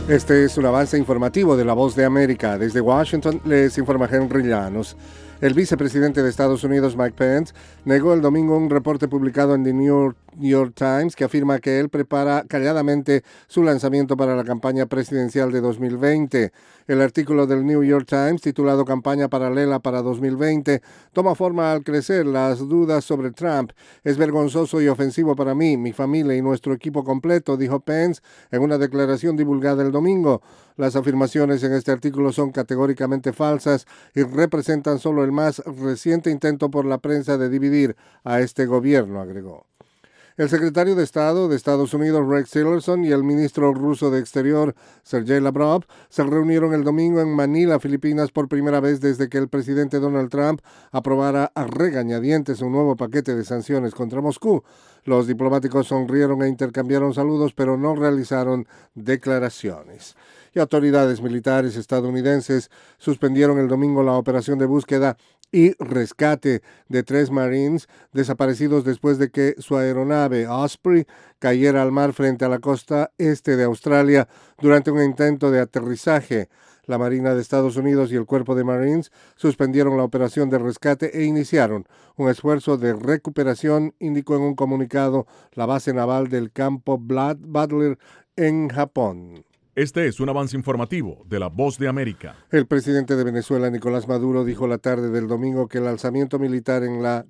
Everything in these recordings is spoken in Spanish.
Este es un avance informativo de La Voz de América. Desde Washington les informa Henry Llanos. El vicepresidente de Estados Unidos, Mike Pence, negó el domingo un reporte publicado en The New York Times que afirma que él prepara calladamente su lanzamiento para la campaña presidencial de 2020. El artículo del New York Times, titulado Campaña Paralela para 2020, toma forma al crecer las dudas sobre Trump. Es vergonzoso y ofensivo para mí, mi familia y nuestro equipo completo, dijo Pence en una declaración divulgada el domingo. Las afirmaciones en este artículo son categóricamente falsas y representan solo el más reciente intento por la prensa de dividir a este gobierno, agregó. El secretario de Estado de Estados Unidos, Rex Tillerson, y el ministro ruso de Exterior, Sergei Lavrov, se reunieron el domingo en Manila, Filipinas, por primera vez desde que el presidente Donald Trump aprobara a regañadientes un nuevo paquete de sanciones contra Moscú. Los diplomáticos sonrieron e intercambiaron saludos, pero no realizaron declaraciones. Y autoridades militares estadounidenses suspendieron el domingo la operación de búsqueda y rescate de 3 Marines desaparecidos después de que su aeronave Osprey cayera al mar frente a la costa este de Australia durante un intento de aterrizaje. La Marina de Estados Unidos y el Cuerpo de Marines suspendieron la operación de rescate e iniciaron un esfuerzo de recuperación, indicó en un comunicado la base naval del campo Butler en Japón. Este es un avance informativo de La Voz de América. El presidente de Venezuela, Nicolás Maduro, dijo la tarde del domingo que el alzamiento militar en la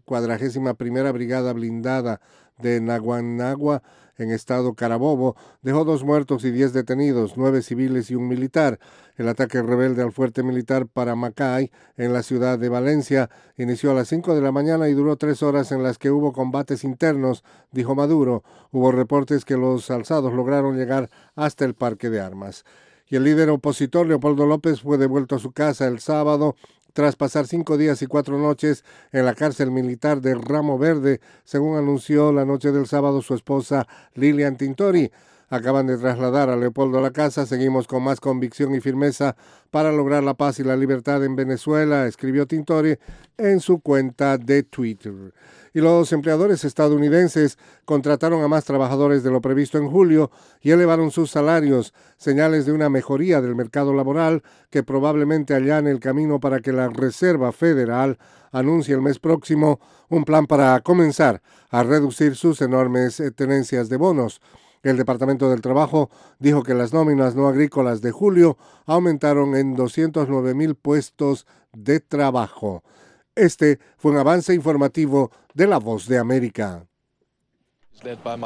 41ª Brigada Blindada de Naguanagua, en estado Carabobo, dejó 2 muertos y 10 detenidos, 9 civiles y un militar. El ataque rebelde al fuerte militar Paramacay, en la ciudad de Valencia, inició a las 5 de la mañana y duró 3 horas en las que hubo combates internos, dijo Maduro. Hubo reportes que los alzados lograron llegar hasta el parque de armas. Y el líder opositor, Leopoldo López, fue devuelto a su casa el sábado, tras pasar 5 días y 4 noches en la cárcel militar de Ramo Verde, según anunció la noche del sábado su esposa Lilian Tintori. Acaban de trasladar a Leopoldo a la casa, seguimos con más convicción y firmeza para lograr la paz y la libertad en Venezuela, escribió Tintori en su cuenta de Twitter. Y los empleadores estadounidenses contrataron a más trabajadores de lo previsto en julio y elevaron sus salarios, señales de una mejoría del mercado laboral que probablemente allane el camino para que la Reserva Federal anuncie el mes próximo un plan para comenzar a reducir sus enormes tenencias de bonos. El Departamento del Trabajo dijo que las nóminas no agrícolas de julio aumentaron en 209,000 puestos de trabajo. Este fue un avance informativo de La Voz de América.